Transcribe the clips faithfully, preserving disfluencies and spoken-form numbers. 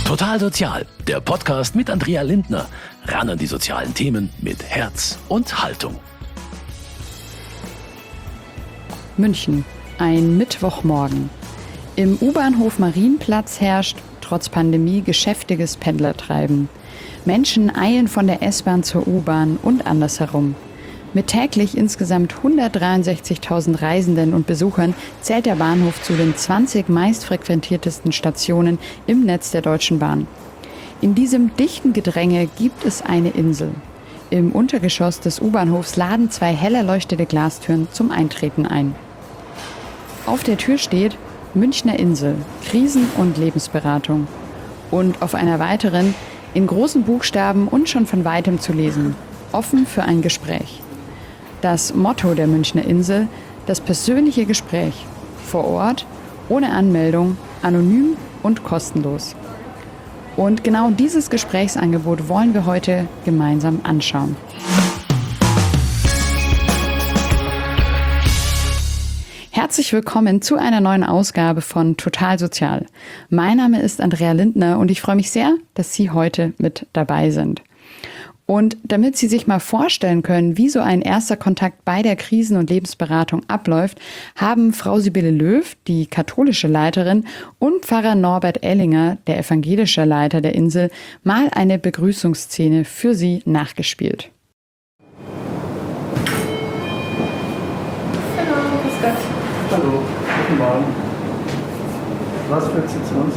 Total Sozial, der Podcast mit Andrea Lindner. Ran an die sozialen Themen mit Herz und Haltung. München, ein Mittwochmorgen. Im U-Bahnhof Marienplatz herrscht, trotz Pandemie, geschäftiges Pendlertreiben. Menschen eilen von der S-Bahn zur U-Bahn und andersherum. Mit täglich insgesamt hundertdreiundsechzigtausend Reisenden und Besuchern zählt der Bahnhof zu den zwanzig meistfrequentiertesten Stationen im Netz der Deutschen Bahn. In diesem dichten Gedränge gibt es eine Insel. Im Untergeschoss des U-Bahnhofs laden zwei hell erleuchtete Glastüren zum Eintreten ein. Auf der Tür steht Münchner Insel, Krisen- und Lebensberatung. Und auf einer weiteren, in großen Buchstaben und schon von weitem zu lesen, offen für ein Gespräch. Das Motto der Münchner Insel, das persönliche Gespräch, vor Ort, ohne Anmeldung, anonym und kostenlos. Und genau dieses Gesprächsangebot wollen wir heute gemeinsam anschauen. Herzlich willkommen zu einer neuen Ausgabe von Total Sozial. Mein Name ist Andrea Lindner und ich freue mich sehr, dass Sie heute mit dabei sind. Und damit Sie sich mal vorstellen können, wie so ein erster Kontakt bei der Krisen- und Lebensberatung abläuft, haben Frau Sibylle Löw, die katholische Leiterin, und Pfarrer Norbert Ellinger, der evangelische Leiter der Insel, mal eine Begrüßungsszene für Sie nachgespielt. Hallo, grüß Gott. Hallo, guten Morgen. Was führt Sie zu uns?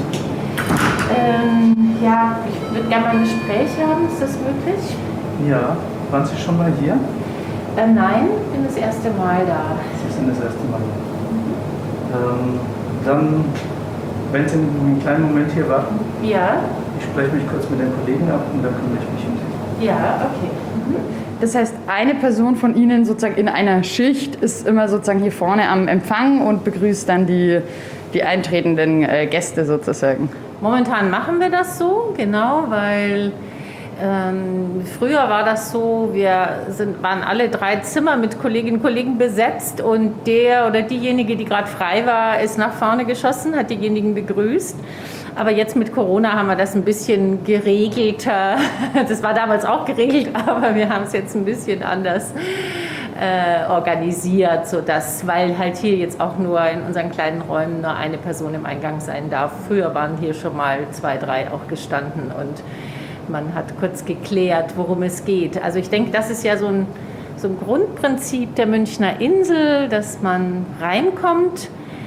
Ähm, ja, ich würde gerne mal ein Gespräch haben, ist das möglich? Ja, waren Sie schon mal hier? Äh, nein, ich bin das erste Mal da. Sie sind das erste Mal hier. Ähm, dann, wenn Sie einen kleinen Moment hier warten, Ja? ich spreche mich kurz mit den Kollegen ab und dann kümmere ich mich um Sie. Ja, okay. Mhm. Das heißt, eine Person von Ihnen sozusagen in einer Schicht ist immer sozusagen hier vorne am Empfang und begrüßt dann die, die eintretenden äh, Gäste sozusagen. Momentan machen wir das so, genau, weil ähm, früher war das so, wir sind, waren alle drei Zimmer mit Kolleginnen und Kollegen besetzt und der oder diejenige, die gerade frei war, ist nach vorne geschossen, hat diejenigen begrüßt. Aber jetzt mit Corona haben wir das ein bisschen geregelter. Das war damals auch geregelt, aber wir haben es jetzt ein bisschen anders äh, organisiert, sodass, weil halt hier jetzt auch nur in unseren kleinen Räumen nur eine Person im Eingang sein darf. Früher waren hier schon mal zwei, drei auch gestanden und man hat kurz geklärt, worum es geht. Also ich denke, das ist ja so ein, so ein Grundprinzip der Münchner Insel, dass man reinkommt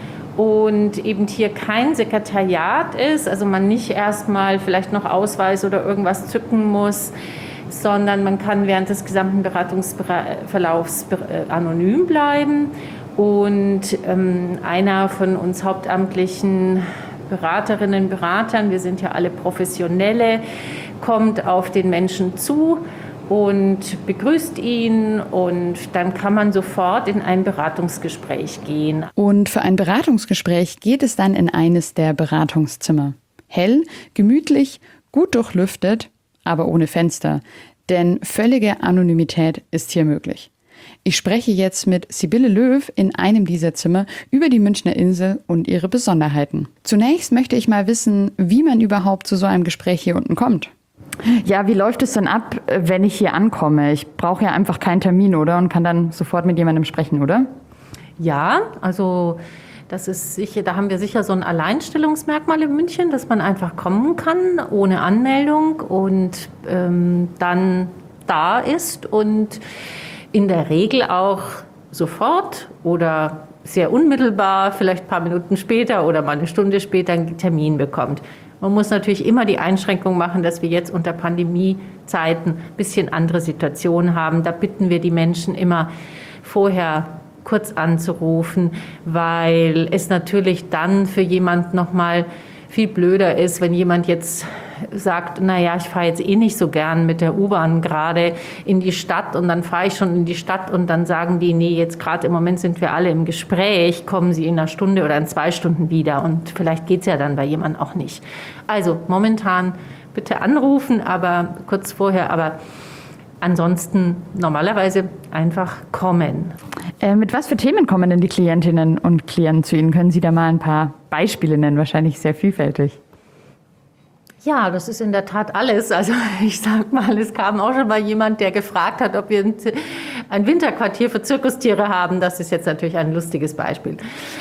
und eben hier kein Sekretariat ist, also man nicht erstmal vielleicht noch Ausweis oder irgendwas zücken muss, sondern man kann während des gesamten Beratungsverlaufs anonym bleiben. Und ähm, einer von uns hauptamtlichen Beraterinnen und Beratern, wir sind ja alle Professionelle, kommt auf den Menschen zu und begrüßt ihn und dann kann man sofort in ein Beratungsgespräch gehen. Und für ein Beratungsgespräch geht es dann in eines der Beratungszimmer. Hell, gemütlich, gut durchlüftet, aber ohne Fenster, denn völlige Anonymität ist hier möglich. Ich spreche jetzt mit Sibylle Löw in einem dieser Zimmer über die Münchner Insel und ihre Besonderheiten. Zunächst möchte ich mal wissen, wie man überhaupt zu so einem Gespräch hier unten kommt. Ja, wie läuft es denn ab, wenn ich hier ankomme? Ich brauche ja einfach keinen Termin, oder? Und kann dann sofort mit jemandem sprechen, oder? Ja, also das ist sicher, da haben wir sicher so ein Alleinstellungsmerkmal in München, dass man einfach kommen kann ohne Anmeldung und ähm, dann da ist und in der Regel auch sofort oder sehr unmittelbar, vielleicht ein paar Minuten später oder mal eine Stunde später einen Termin bekommt. Man muss natürlich immer die Einschränkung machen, dass wir jetzt unter Pandemiezeiten ein bisschen andere Situationen haben. Da bitten wir die Menschen immer vorher kurz anzurufen, weil es natürlich dann für jemand nochmal viel blöder ist, wenn jemand jetzt sagt, naja, ich fahre jetzt eh nicht so gern mit der U-Bahn gerade in die Stadt und dann fahre ich schon in die Stadt und dann sagen die, nee, jetzt gerade im Moment sind wir alle im Gespräch, kommen Sie in einer Stunde oder in zwei Stunden wieder und vielleicht geht es ja dann bei jemandem auch nicht. Also momentan bitte anrufen, aber kurz vorher, aber ansonsten normalerweise einfach kommen. Äh, mit was für Themen kommen denn die Klientinnen und Klienten zu Ihnen? Können Sie da mal ein paar Beispiele nennen? Wahrscheinlich sehr vielfältig. Ja, das ist in der Tat alles. Also ich sag mal, es kam auch schon mal jemand, der gefragt hat, ob wir ein, ein Winterquartier für Zirkustiere haben. Das ist jetzt natürlich ein lustiges Beispiel.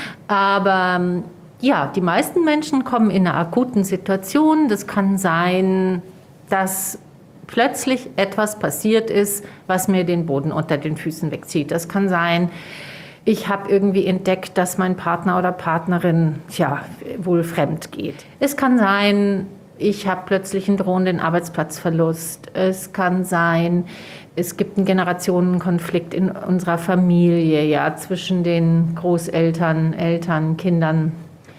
Aber ja, die meisten Menschen kommen in einer akuten Situation. Das kann sein, dass plötzlich etwas passiert ist, was mir den Boden unter den Füßen wegzieht. Das kann sein, ich habe irgendwie entdeckt, dass mein Partner oder Partnerin ja, wohl fremd geht. Es kann sein, ich habe plötzlich einen drohenden Arbeitsplatzverlust. Es kann sein, es gibt einen Generationenkonflikt in unserer Familie, ja, zwischen den Großeltern, Eltern, Kindern.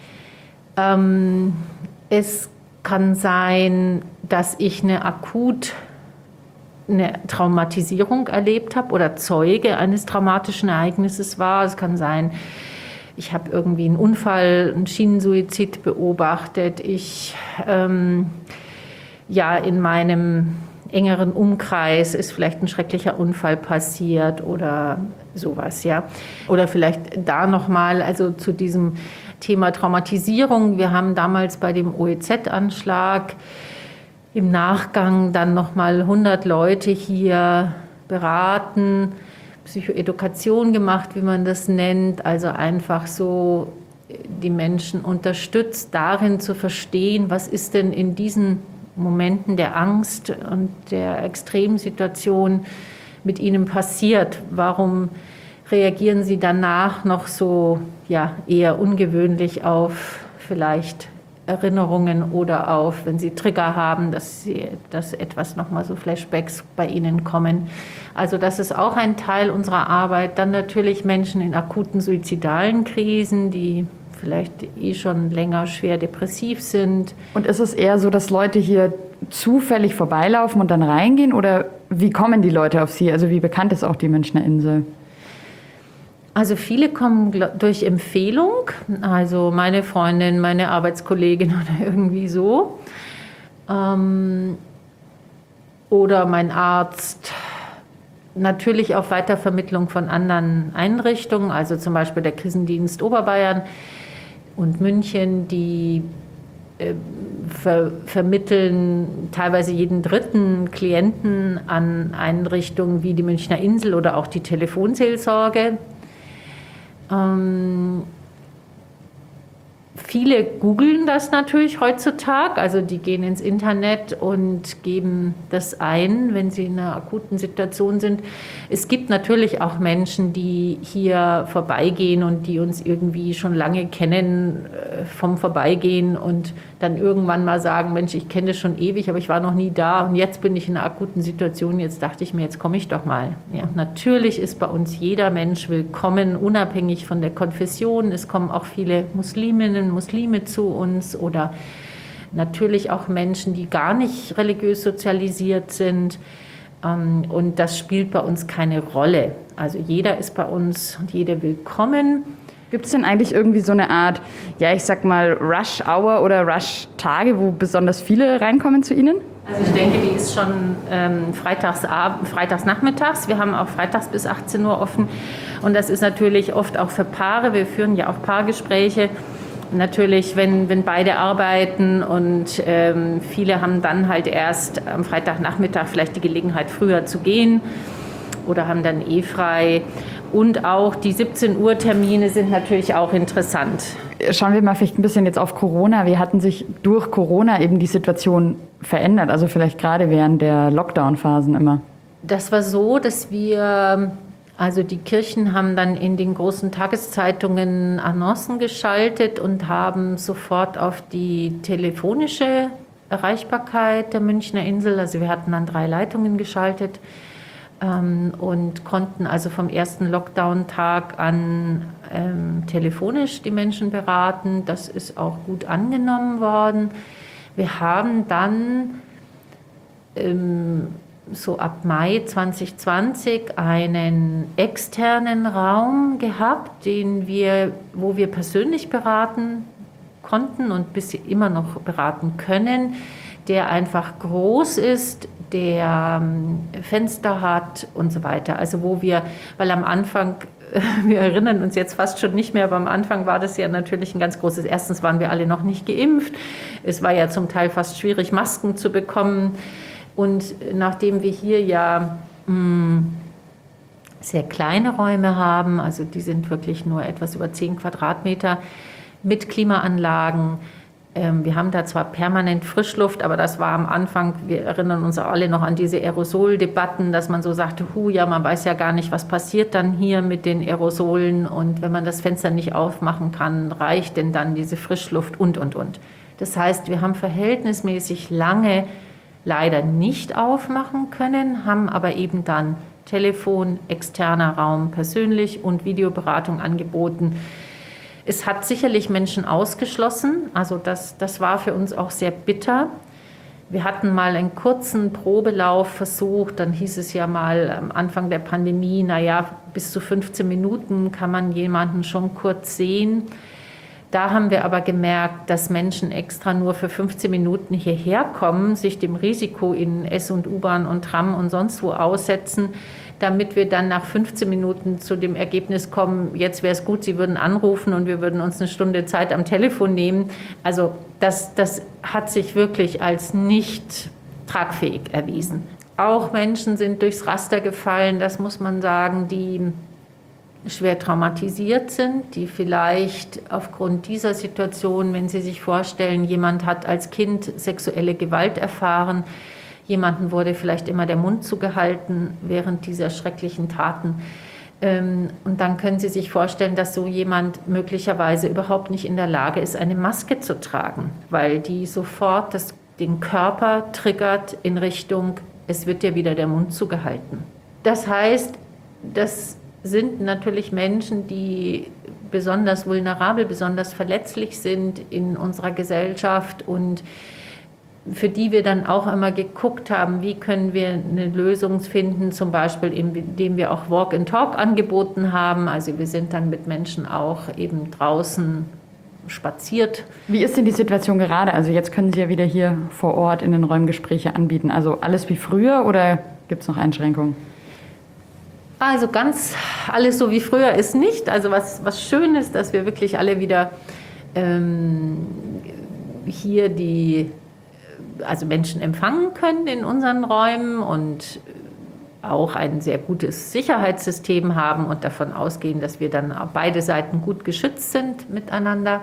Ähm, es kann sein, dass ich eine akut eine Traumatisierung erlebt habe oder Zeuge eines traumatischen Ereignisses war. Es kann sein, ich habe irgendwie einen Unfall, einen Schienensuizid beobachtet. Ich, ähm, ja, in meinem engeren Umkreis ist vielleicht ein schrecklicher Unfall passiert oder sowas, ja. Oder vielleicht da nochmal, also zu diesem Thema Traumatisierung. Wir haben damals bei dem O E Z-Anschlag im Nachgang dann nochmal hundert Leute hier beraten, Psychoedukation gemacht, wie man das nennt, also einfach so die Menschen unterstützt, darin zu verstehen, was ist denn in diesen Momenten der Angst und der Extremsituation mit ihnen passiert. Warum reagieren sie danach noch so ja, eher ungewöhnlich auf vielleicht Erinnerungen oder auf, wenn sie Trigger haben, dass, sie, dass etwas nochmal so Flashbacks bei ihnen kommen. Also das ist auch ein Teil unserer Arbeit. Dann natürlich Menschen in akuten suizidalen Krisen, die vielleicht eh schon länger schwer depressiv sind. Und ist es eher so, dass Leute hier zufällig vorbeilaufen und dann reingehen? Oder wie kommen die Leute auf Sie? Also wie bekannt ist auch die Münchner Insel? Also viele kommen durch Empfehlung, also meine Freundin, meine Arbeitskollegin oder irgendwie so. Ähm, oder mein Arzt. Natürlich auf Weitervermittlung von anderen Einrichtungen, also zum Beispiel der Krisendienst Oberbayern und München, die äh, ver vermitteln teilweise jeden dritten Klienten an Einrichtungen wie die Münchner Insel oder auch die Telefonseelsorge. Ähm, viele googeln das natürlich heutzutage, also die gehen ins Internet und geben das ein, wenn sie in einer akuten Situation sind. Es gibt natürlich auch Menschen, die hier vorbeigehen und die uns irgendwie schon lange kennen äh, vom Vorbeigehen und dann irgendwann mal sagen, Mensch, ich kenne das schon ewig, aber ich war noch nie da und jetzt bin ich in einer akuten Situation, jetzt dachte ich mir, jetzt komme ich doch mal. Ja, natürlich ist bei uns jeder Mensch willkommen, unabhängig von der Konfession. Es kommen auch viele Musliminnen, Muslime zu uns oder natürlich auch Menschen, die gar nicht religiös sozialisiert sind. Und das spielt bei uns keine Rolle. Also jeder ist bei uns und jeder willkommen. Gibt es denn eigentlich irgendwie so eine Art, ja, ich sag mal, Rush-Hour oder Rush-Tage, wo besonders viele reinkommen zu Ihnen? Also ich denke, die ist schon ähm, freitags, freitags nachmittags. Wir haben auch freitags bis achtzehn Uhr offen. Und das ist natürlich oft auch für Paare. Wir führen ja auch Paargespräche. Natürlich, wenn, wenn beide arbeiten und ähm, viele haben dann halt erst am Freitagnachmittag vielleicht die Gelegenheit, früher zu gehen oder haben dann eh frei. Und auch die siebzehn Uhr Termine sind natürlich auch interessant. Schauen wir mal vielleicht ein bisschen jetzt auf Corona. Wie hatten sich durch Corona eben die Situation verändert? Also vielleicht gerade während der Lockdown-Phasen immer. Das war so, dass wir, also die Kirchen haben dann in den großen Tageszeitungen Annoncen geschaltet und haben sofort auf die telefonische Erreichbarkeit der Münchner Insel, also wir hatten dann drei Leitungen geschaltet, und konnten also vom ersten Lockdown-Tag an ähm, telefonisch die Menschen beraten. Das ist auch gut angenommen worden. Wir haben dann ähm, so ab Mai zwanzig zwanzig einen externen Raum gehabt, den wir, wo wir persönlich beraten konnten und bis immer noch beraten können, der einfach groß ist, der Fenster hat und so weiter. Also wo wir, weil am Anfang wir erinnern uns jetzt fast schon nicht mehr, aber am Anfang war das ja natürlich ein ganz großes, erstens waren wir alle noch nicht geimpft, es war ja zum Teil fast schwierig, Masken zu bekommen und nachdem wir hier ja mh, sehr kleine Räume haben, also die sind wirklich nur etwas über zehn Quadratmeter mit Klimaanlagen. Wir haben da zwar permanent Frischluft, aber das war am Anfang, wir erinnern uns alle noch an diese Aerosoldebatten, dass man so sagte, hu, ja, man weiß ja gar nicht, was passiert dann hier mit den Aerosolen und wenn man das Fenster nicht aufmachen kann, reicht denn dann diese Frischluft und, und, und. Das heißt, wir haben verhältnismäßig lange leider nicht aufmachen können, haben aber eben dann Telefon, externer Raum, persönlich und Videoberatung angeboten. Es hat sicherlich Menschen ausgeschlossen, also das, das war für uns auch sehr bitter. Wir hatten mal einen kurzen Probelauf versucht, dann hieß es ja mal am Anfang der Pandemie, naja, bis zu fünfzehn Minuten kann man jemanden schon kurz sehen. Da haben wir aber gemerkt, dass Menschen extra nur für fünfzehn Minuten hierher kommen, sich dem Risiko in S- und U-Bahn und Tram und sonst wo aussetzen, damit wir dann nach fünfzehn Minuten zu dem Ergebnis kommen, jetzt wäre es gut, Sie würden anrufen und wir würden uns eine Stunde Zeit am Telefon nehmen. Also das, das hat sich wirklich als nicht tragfähig erwiesen. Auch Menschen sind durchs Raster gefallen, das muss man sagen, die schwer traumatisiert sind, die vielleicht aufgrund dieser Situation, wenn Sie sich vorstellen, jemand hat als Kind sexuelle Gewalt erfahren, jemandem wurde vielleicht immer der Mund zugehalten während dieser schrecklichen Taten. Und dann können Sie sich vorstellen, dass so jemand möglicherweise überhaupt nicht in der Lage ist, eine Maske zu tragen, weil die sofort das, den Körper triggert in Richtung, es wird dir wieder der Mund zugehalten. Das heißt, das sind natürlich Menschen, die besonders vulnerabel, besonders verletzlich sind in unserer Gesellschaft und für die wir dann auch immer geguckt haben, wie können wir eine Lösung finden, zum Beispiel indem wir auch Walk and Talk angeboten haben. Also wir sind dann mit Menschen auch eben draußen spaziert. Wie ist denn die Situation gerade? Also jetzt können Sie ja wieder hier vor Ort in den Räumen Gespräche anbieten. Also alles wie früher oder gibt es noch Einschränkungen? Also ganz alles so wie früher ist nicht. Also was, was schön ist, dass wir wirklich alle wieder ähm, hier die also Menschen empfangen können in unseren Räumen und auch ein sehr gutes Sicherheitssystem haben und davon ausgehen, dass wir dann beide Seiten gut geschützt sind miteinander.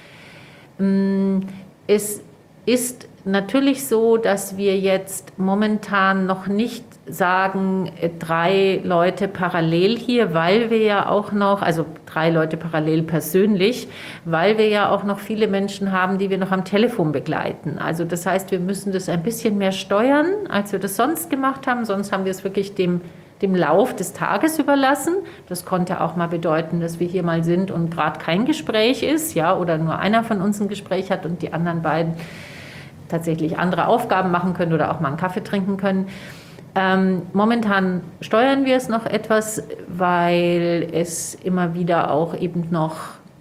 Es ist natürlich so, dass wir jetzt momentan noch nicht sagen, drei Leute parallel hier, weil wir ja auch noch, also drei Leute parallel persönlich, weil wir ja auch noch viele Menschen haben, die wir noch am Telefon begleiten. Also das heißt, wir müssen das ein bisschen mehr steuern, als wir das sonst gemacht haben. Sonst haben wir es wirklich dem, dem Lauf des Tages überlassen. Das konnte auch mal bedeuten, dass wir hier mal sind und gerade kein Gespräch ist, ja, oder nur einer von uns ein Gespräch hat und die anderen beiden tatsächlich andere Aufgaben machen können oder auch mal einen Kaffee trinken können. Ähm, momentan steuern wir es noch etwas, weil es immer wieder auch eben noch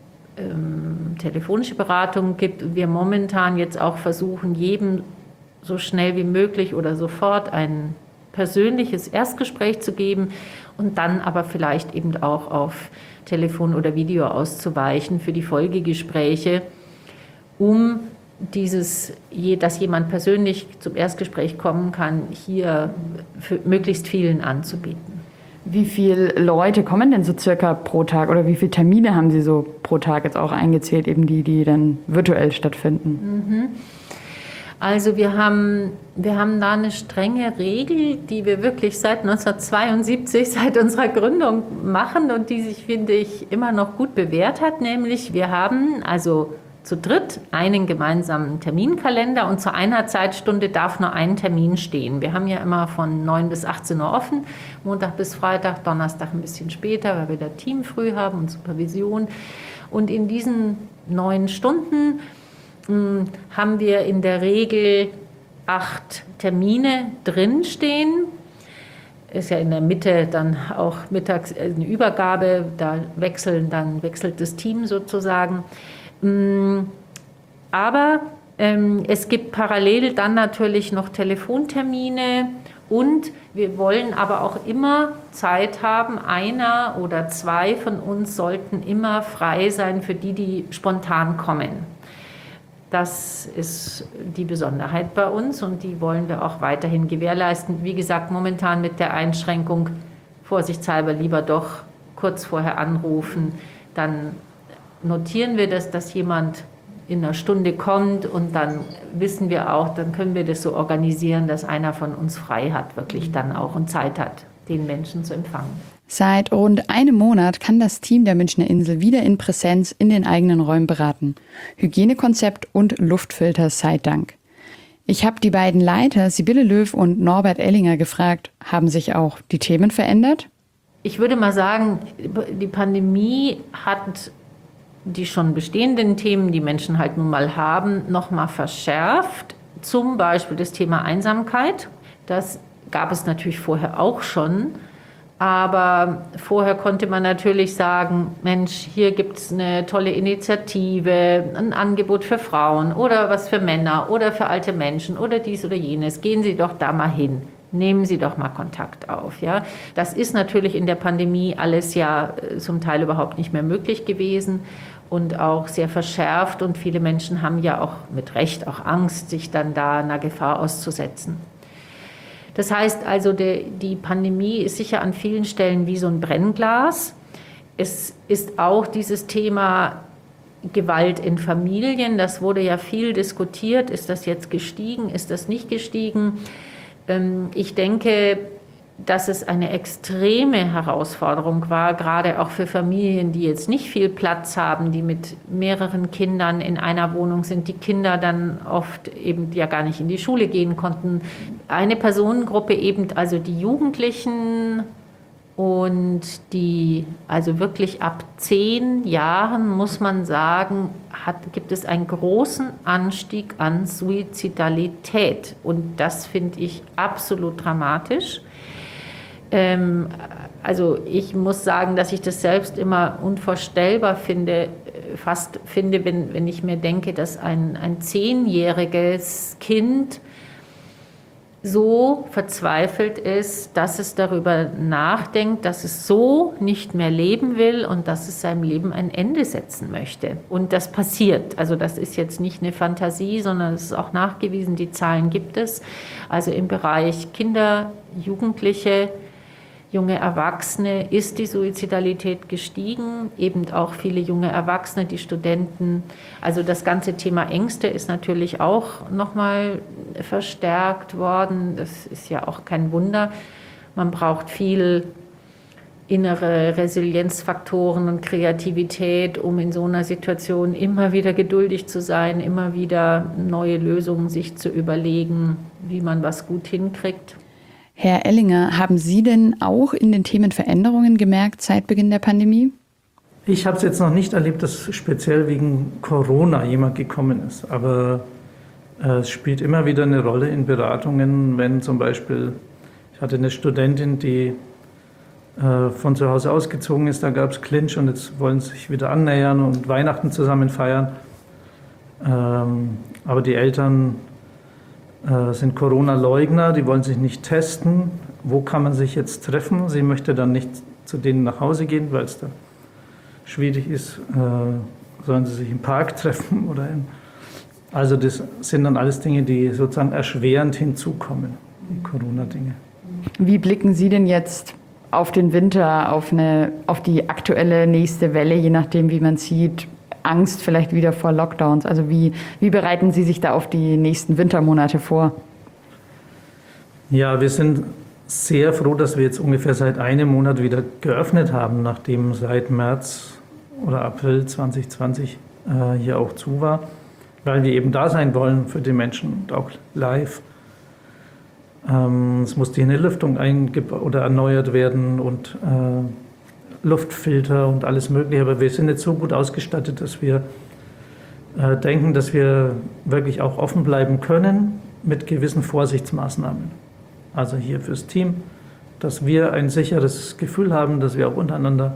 ähm, telefonische Beratungen gibt. Wir momentan jetzt auch versuchen, jedem so schnell wie möglich oder sofort ein persönliches Erstgespräch zu geben und dann aber vielleicht eben auch auf Telefon oder Video auszuweichen für die Folgegespräche, um dieses, dass jemand persönlich zum Erstgespräch kommen kann, hier für möglichst vielen anzubieten. Wie viele Leute kommen denn so circa pro Tag oder wie viele Termine haben Sie so pro Tag jetzt auch eingezählt, eben die, die dann virtuell stattfinden? Mhm. Also wir haben, wir haben da eine strenge Regel, die wir wirklich seit neunzehnhundertzweiundsiebzig, seit unserer Gründung machen und die sich, finde ich, immer noch gut bewährt hat, nämlich wir haben also zu dritt einen gemeinsamen Terminkalender und zu einer Zeitstunde darf nur ein Termin stehen. Wir haben ja immer von neun bis achtzehn Uhr offen, Montag bis Freitag, Donnerstag ein bisschen später, weil wir da Team früh haben und Supervision. Und in diesen neun Stunden mh, haben wir in der Regel acht Termine drinstehen. Ist ja in der Mitte dann auch mittags eine Übergabe, da wechseln dann wechselt das Team sozusagen. Aber ähm, es gibt parallel dann natürlich noch Telefontermine Und wir wollen aber auch immer Zeit haben. Einer oder zwei von uns sollten immer frei sein für die, die spontan kommen. Das ist die Besonderheit bei uns und die wollen wir auch weiterhin gewährleisten. Wie gesagt, momentan mit der Einschränkung, vorsichtshalber lieber doch kurz vorher anrufen. Dann notieren wir das, dass jemand in einer Stunde kommt und dann wissen wir auch, dann können wir das so organisieren, dass einer von uns frei hat, wirklich dann auch und Zeit hat, den Menschen zu empfangen. Seit rund einem Monat kann das Team der Münchner Insel wieder in Präsenz in den eigenen Räumen beraten. Hygienekonzept und Luftfilter sei Dank. Ich habe die beiden Leiter, Sibylle Löw und Norbert Ellinger, gefragt, haben sich auch die Themen verändert? Ich würde mal sagen, die Pandemie hat die schon bestehenden Themen, die Menschen halt nun mal haben, noch mal verschärft. Zum Beispiel das Thema Einsamkeit. Das gab es natürlich vorher auch schon. Aber vorher konnte man natürlich sagen, Mensch, hier gibt es eine tolle Initiative, ein Angebot für Frauen oder was für Männer oder für alte Menschen oder dies oder jenes. Gehen Sie doch da mal hin. Nehmen Sie doch mal Kontakt auf. Ja? Das ist natürlich in der Pandemie alles ja zum Teil überhaupt nicht mehr möglich gewesen und auch sehr verschärft. Und viele Menschen haben ja auch mit Recht auch Angst, sich dann da einer Gefahr auszusetzen. Das heißt also, die, die Pandemie ist sicher an vielen Stellen wie so ein Brennglas. Es ist auch dieses Thema Gewalt in Familien. Das wurde ja viel diskutiert. Ist das jetzt gestiegen? Ist das nicht gestiegen? Ich denke, dass es eine extreme Herausforderung war, gerade auch für Familien, die jetzt nicht viel Platz haben, die mit mehreren Kindern in einer Wohnung sind, die Kinder dann oft eben ja gar nicht in die Schule gehen konnten. Eine Personengruppe eben, also die Jugendlichen und die, also wirklich ab zehn Jahren, muss man sagen, hat, gibt es einen großen Anstieg an Suizidalität. Und das finde ich absolut dramatisch. Ähm, also ich muss sagen, dass ich das selbst immer unvorstellbar finde, fast finde, wenn, wenn ich mir denke, dass ein, ein zehnjähriges Kind so verzweifelt ist, dass es darüber nachdenkt, dass es so nicht mehr leben will und dass es seinem Leben ein Ende setzen möchte. Und das passiert. Also das ist jetzt nicht eine Fantasie, sondern es ist auch nachgewiesen, die Zahlen gibt es. Also im Bereich Kinder, Jugendliche, junge Erwachsene ist die Suizidalität gestiegen, eben auch viele junge Erwachsene, die Studenten. Also das ganze Thema Ängste ist natürlich auch nochmal verstärkt worden. Das ist ja auch kein Wunder. Man braucht viel innere Resilienzfaktoren und Kreativität, um in so einer Situation immer wieder geduldig zu sein, immer wieder neue Lösungen sich zu überlegen, wie man was gut hinkriegt. Herr Ellinger, haben Sie denn auch in den Themen Veränderungen gemerkt seit Beginn der Pandemie? Ich habe es jetzt noch nicht erlebt, dass speziell wegen Corona jemand gekommen ist. Aber äh, es spielt immer wieder eine Rolle in Beratungen, wenn zum Beispiel, ich hatte eine Studentin, die äh, von zu Hause ausgezogen ist, da gab es Clinch und jetzt wollen sie sich wieder annähern und Weihnachten zusammen feiern. Ähm, aber die Eltern sind Corona-Leugner, die wollen sich nicht testen. Wo kann man sich jetzt treffen? Sie möchte dann nicht zu denen nach Hause gehen, weil es da schwierig ist. Äh, sollen sie sich im Park treffen? Oder in also das sind dann alles Dinge, die sozusagen erschwerend hinzukommen, die Corona-Dinge. Wie blicken Sie denn jetzt auf den Winter, auf, eine, auf die aktuelle nächste Welle, je nachdem, wie man sieht? Angst vielleicht wieder vor Lockdowns? Also wie, wie bereiten Sie sich da auf die nächsten Wintermonate vor? Ja, wir sind sehr froh, dass wir jetzt ungefähr seit einem Monat wieder geöffnet haben, nachdem seit März oder April zwanzig zwanzig äh, hier auch zu war, weil wir eben da sein wollen für die Menschen und auch live. Ähm, es muss die Lüftung eingebaut oder erneuert werden und äh, Luftfilter und alles Mögliche, aber wir sind jetzt so gut ausgestattet, dass wir äh, denken, dass wir wirklich auch offen bleiben können mit gewissen Vorsichtsmaßnahmen. Also hier fürs Team, dass wir ein sicheres Gefühl haben, dass wir auch untereinander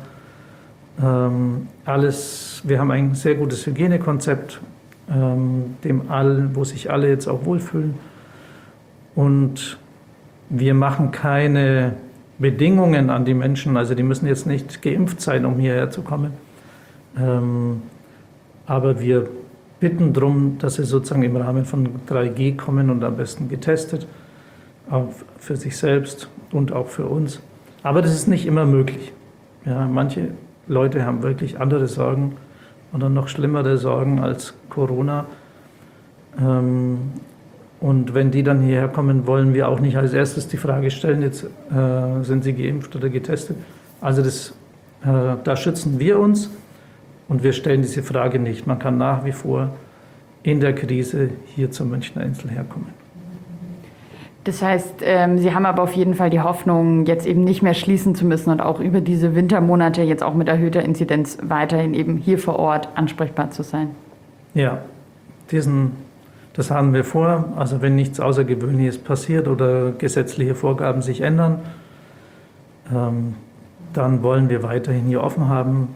ähm, alles, wir haben ein sehr gutes Hygienekonzept, ähm, dem all, wo sich alle jetzt auch wohlfühlen und wir machen keine Bedingungen an die Menschen, also die müssen jetzt nicht geimpft sein, um hierher zu kommen. Ähm, aber wir bitten darum, dass sie sozusagen im Rahmen von drei G kommen und am besten getestet, auch für sich selbst und auch für uns. Aber das ist nicht immer möglich. Ja, manche Leute haben wirklich andere Sorgen oder noch schlimmere Sorgen als Corona. Ähm, und wenn die dann hierher kommen, wollen wir auch nicht als erstes die Frage stellen, jetzt äh, sind sie geimpft oder getestet. Also das, äh, da schützen wir uns und wir stellen diese Frage nicht. Man kann nach wie vor in der Krise hier zur Münchner Insel herkommen. Das heißt, ähm, Sie haben aber auf jeden Fall die Hoffnung, jetzt eben nicht mehr schließen zu müssen und auch über diese Wintermonate jetzt auch mit erhöhter Inzidenz weiterhin eben hier vor Ort ansprechbar zu sein. Ja, diesen, das haben wir vor. Also wenn nichts Außergewöhnliches passiert oder gesetzliche Vorgaben sich ändern, ähm, dann wollen wir weiterhin hier offen haben.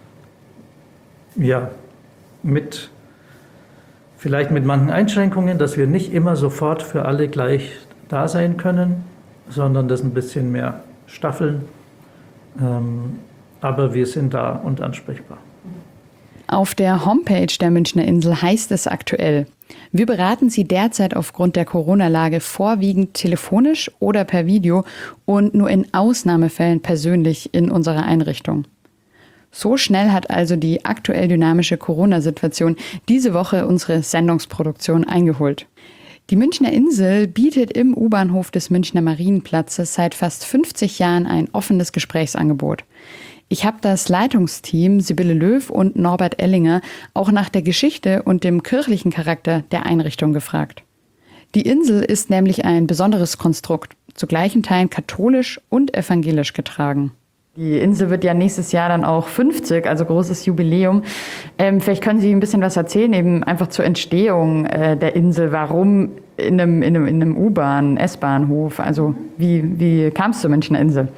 Ja, mit vielleicht mit manchen Einschränkungen, dass wir nicht immer sofort für alle gleich da sein können, sondern das ein bisschen mehr staffeln. Ähm, aber wir sind da und ansprechbar. Auf der Homepage der Münchner Insel heißt es aktuell: Wir beraten Sie derzeit aufgrund der Corona-Lage vorwiegend telefonisch oder per Video und nur in Ausnahmefällen persönlich in unserer Einrichtung. So schnell hat also die aktuell dynamische Corona-Situation diese Woche unsere Sendungsproduktion eingeholt. Die Münchner Insel bietet im U-Bahnhof des Münchner Marienplatzes seit fast fünfzig Jahren ein offenes Gesprächsangebot. Ich habe das Leitungsteam Sibylle Löw und Norbert Ellinger auch nach der Geschichte und dem kirchlichen Charakter der Einrichtung gefragt. Die Insel ist nämlich ein besonderes Konstrukt, zu gleichen Teilen katholisch und evangelisch getragen. Die Insel wird ja nächstes Jahr dann auch fünfzig, also großes Jubiläum. Ähm, vielleicht können Sie ein bisschen was erzählen, eben einfach zur Entstehung äh, der Insel. Warum in einem, in einem, in einem U-Bahn-, S-Bahnhof? Also wie, wie kam es zur Münchner Insel?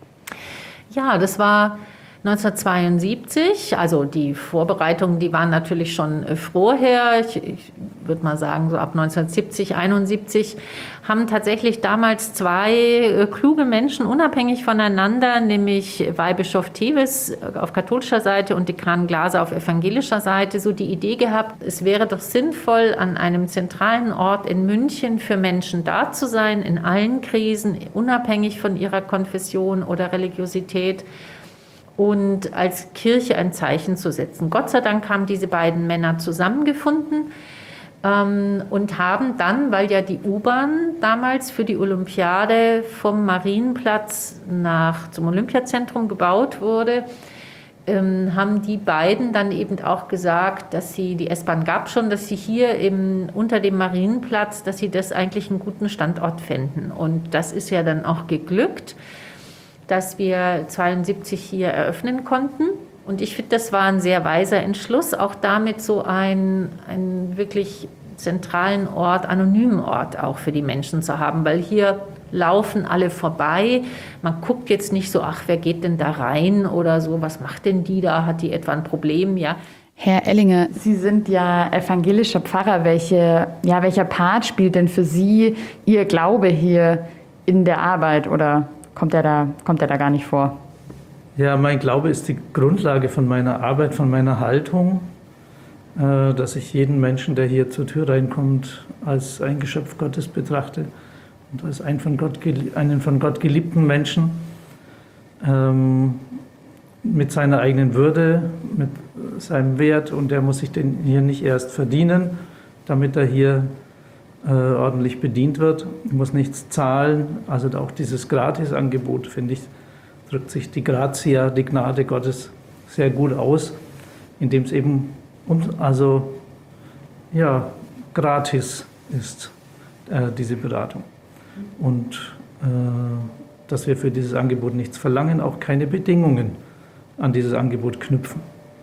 Ja, das war neunzehnhundertzweiundsiebzig, also die Vorbereitungen, die waren natürlich schon vorher, ich, ich würde mal sagen so ab neunzehnhundertsiebzig, einundsiebzig, haben tatsächlich damals zwei äh, kluge Menschen unabhängig voneinander, nämlich Weihbischof Teves auf katholischer Seite und Dekan Glaser auf evangelischer Seite, so die Idee gehabt, es wäre doch sinnvoll, an einem zentralen Ort in München für Menschen da zu sein, in allen Krisen, unabhängig von ihrer Konfession oder Religiosität, und als Kirche ein Zeichen zu setzen. Gott sei Dank haben diese beiden Männer zusammengefunden ähm, und haben dann, weil ja die U-Bahn damals für die Olympiade vom Marienplatz nach zum Olympiazentrum gebaut wurde, ähm, haben die beiden dann eben auch gesagt, dass sie, die S-Bahn gab schon, dass sie hier im, unter dem Marienplatz, dass sie das eigentlich einen guten Standort fänden. Und das ist ja dann auch geglückt, dass wir zweiundsiebzig hier eröffnen konnten. Und ich finde, das war ein sehr weiser Entschluss, auch damit so einen, einen wirklich zentralen Ort, anonymen Ort auch für die Menschen zu haben, weil hier laufen alle vorbei. Man guckt jetzt nicht so, ach, wer geht denn da rein oder so, was macht denn die da, hat die etwa ein Problem, ja. Herr Ellinger, Sie sind ja evangelischer Pfarrer. Welche, ja, welcher Part spielt denn für Sie Ihr Glaube hier in der Arbeit oder Kommt er da, kommt er da gar nicht vor? Ja, mein Glaube ist die Grundlage von meiner Arbeit, von meiner Haltung, äh, dass ich jeden Menschen, der hier zur Tür reinkommt, als ein Geschöpf Gottes betrachte und als einen von Gott, einen von Gott geliebten Menschen ähm, mit seiner eigenen Würde, mit seinem Wert, und der muss sich den hier nicht erst verdienen, damit er hier Äh, ordentlich bedient wird, muss nichts zahlen. Also auch dieses Gratisangebot, finde ich, drückt sich die Gratia, die Gnade Gottes sehr gut aus, indem es eben um, also, ja, gratis ist, äh, diese Beratung. Und äh, dass wir für dieses Angebot nichts verlangen, auch keine Bedingungen an dieses Angebot knüpfen.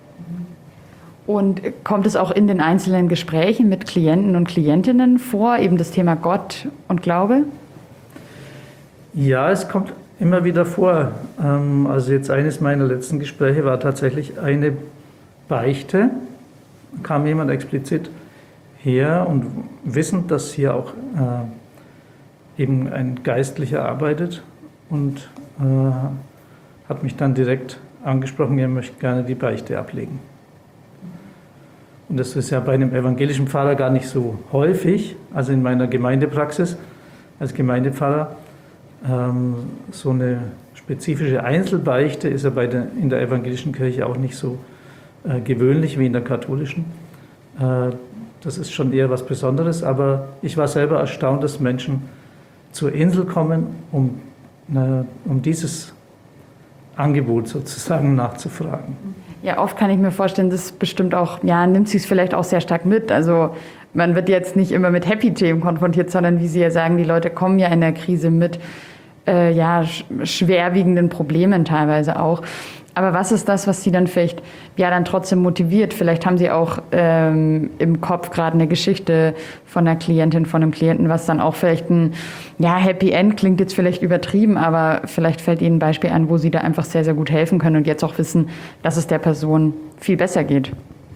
Und kommt es auch in den einzelnen Gesprächen mit Klienten und Klientinnen vor, eben das Thema Gott und Glaube? Ja, es kommt immer wieder vor. Also jetzt eines meiner letzten Gespräche war tatsächlich eine Beichte. Da kam jemand explizit her und wissend, dass hier auch eben ein Geistlicher arbeitet und äh, hat mich dann direkt angesprochen, er möchte gerne die Beichte ablegen. Und das ist ja bei einem evangelischen Pfarrer gar nicht so häufig, also in meiner Gemeindepraxis als Gemeindepfarrer. Ähm, so eine spezifische Einzelbeichte ist ja bei der, in der evangelischen Kirche auch nicht so äh, gewöhnlich wie in der katholischen. Äh, das ist schon eher was Besonderes, aber ich war selber erstaunt, dass Menschen zur Insel kommen, um, äh, um dieses Angebot sozusagen nachzufragen. Ja, oft kann ich mir vorstellen, das bestimmt auch, ja, nimmt sie es vielleicht auch sehr stark mit. Also man wird jetzt nicht immer mit Happy-Themen konfrontiert, sondern wie Sie ja sagen, die Leute kommen ja in der Krise mit äh, ja, sch- schwerwiegenden Problemen teilweise auch. Aber was ist das, was Sie dann vielleicht ja dann trotzdem motiviert? Vielleicht haben Sie auch ähm, im Kopf gerade eine Geschichte von einer Klientin, von einem Klienten, was dann auch vielleicht ein ja, Happy End klingt jetzt vielleicht übertrieben, aber vielleicht fällt Ihnen ein Beispiel ein, wo Sie da einfach sehr, sehr gut helfen können und jetzt auch wissen, dass es der Person viel besser geht.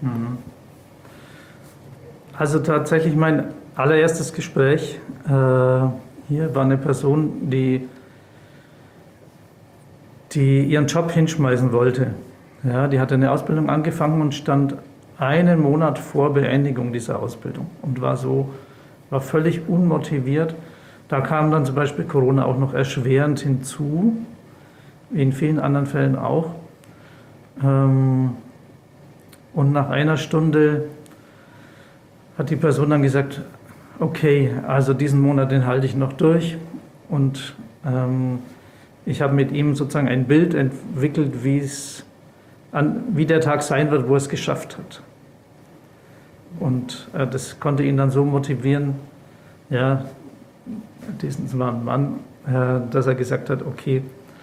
Also tatsächlich mein allererstes Gespräch äh, hier war eine Person, die die ihren Job hinschmeißen wollte. Ja, die hatte eine Ausbildung angefangen und stand einen Monat vor Beendigung dieser Ausbildung und war so, war völlig unmotiviert. Da kam dann zum Beispiel Corona auch noch erschwerend hinzu, wie in vielen anderen Fällen auch. Und nach einer Stunde hat die Person dann gesagt, okay, also diesen Monat, den halte ich noch durch und ähm, ich habe mit ihm sozusagen ein Bild entwickelt, wie es an, wie der Tag sein wird, wo er es geschafft hat. Und äh, das konnte ihn dann so motivieren, ja, diesen war ein Mann, äh, dass er gesagt hat, okay,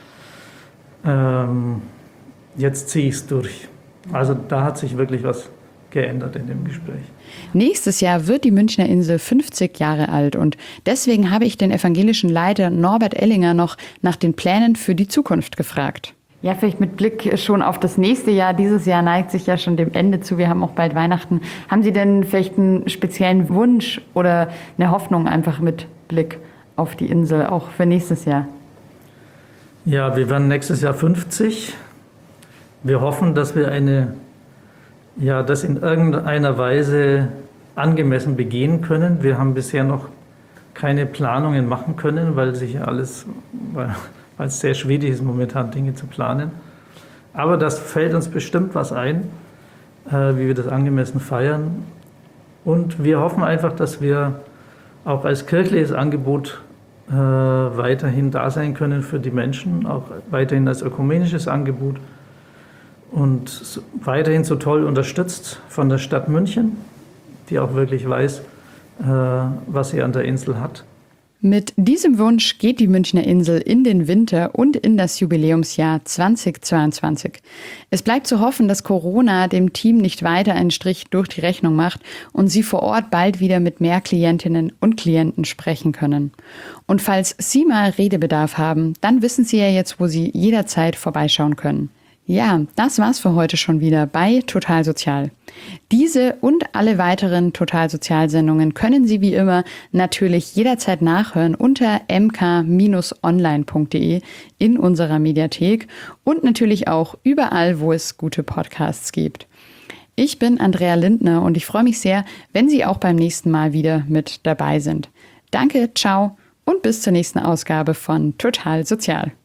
ähm, jetzt ziehe ich es durch. Also da hat sich wirklich was geändert in dem Gespräch. Nächstes Jahr wird die Münchner Insel fünfzig Jahre alt und deswegen habe ich den evangelischen Leiter Norbert Ellinger noch nach den Plänen für die Zukunft gefragt. Ja, vielleicht mit Blick schon auf das nächste Jahr. Dieses Jahr neigt sich ja schon dem Ende zu. Wir haben auch bald Weihnachten. Haben Sie denn vielleicht einen speziellen Wunsch oder eine Hoffnung einfach mit Blick auf die Insel, auch für nächstes Jahr? Ja, wir werden nächstes Jahr fünfzig. Wir hoffen, dass wir eine ja, das in irgendeiner Weise angemessen begehen können. Wir haben bisher noch keine Planungen machen können, weil sich ja alles, weil, weil es sehr schwierig ist, momentan Dinge zu planen. Aber das fällt uns bestimmt was ein, äh, wie wir das angemessen feiern. Und wir hoffen einfach, dass wir auch als kirchliches Angebot äh, weiterhin da sein können für die Menschen, auch weiterhin als ökumenisches Angebot. Und weiterhin so toll unterstützt von der Stadt München, die auch wirklich weiß, was sie an der Insel hat. Mit diesem Wunsch geht die Münchner Insel in den Winter und in das Jubiläumsjahr zweitausendzweiundzwanzig. Es bleibt zu hoffen, dass Corona dem Team nicht weiter einen Strich durch die Rechnung macht und sie vor Ort bald wieder mit mehr Klientinnen und Klienten sprechen können. Und falls Sie mal Redebedarf haben, dann wissen Sie ja jetzt, wo Sie jederzeit vorbeischauen können. Ja, das war's für heute schon wieder bei Total Sozial. Diese und alle weiteren Total Sozial-Sendungen können Sie wie immer natürlich jederzeit nachhören unter m k Bindestrich online punkt d e in unserer Mediathek und natürlich auch überall, wo es gute Podcasts gibt. Ich bin Andrea Lindner und ich freue mich sehr, wenn Sie auch beim nächsten Mal wieder mit dabei sind. Danke, ciao und bis zur nächsten Ausgabe von Total Sozial.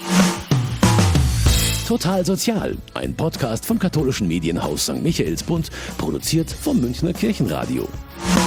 Total Sozial, ein Podcast vom katholischen Medienhaus Sankt Michaelsbund, produziert vom Münchner Kirchenradio.